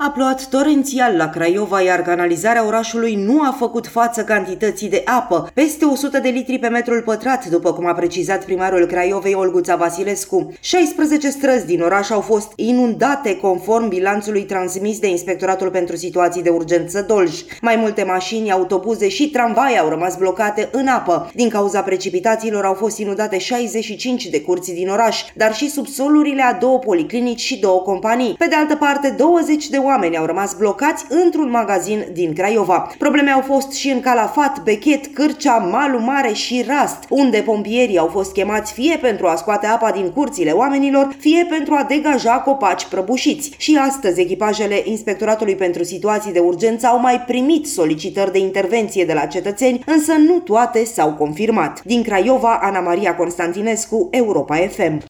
A plouat torențial la Craiova, iar canalizarea orașului nu a făcut față cantității de apă, peste 100 de litri pe metrul pătrat, după cum a precizat primarul Craiovei, Olguța Vasilescu. 16 străzi din oraș au fost inundate, conform bilanțului transmis de Inspectoratul pentru Situații de Urgență Dolj. Mai multe mașini, autobuze și tramvai au rămas blocate în apă. Din cauza precipitațiilor au fost inundate 65 de curți din oraș, dar și subsolurile a 2 policlinici și 2 companii. Pe de altă parte, 20 de oameni au rămas blocați într-un magazin din Craiova. Probleme au fost și în Calafat, Bechet, Cârcea, Malu Mare și Rast, unde pompierii au fost chemați fie pentru a scoate apa din curțile oamenilor, fie pentru a degaja copaci prăbușiți. Și astăzi, echipajele Inspectoratului pentru Situații de Urgență au mai primit solicitări de intervenție de la cetățeni, însă nu toate s-au confirmat. Din Craiova, Ana Maria Constantinescu, Europa FM.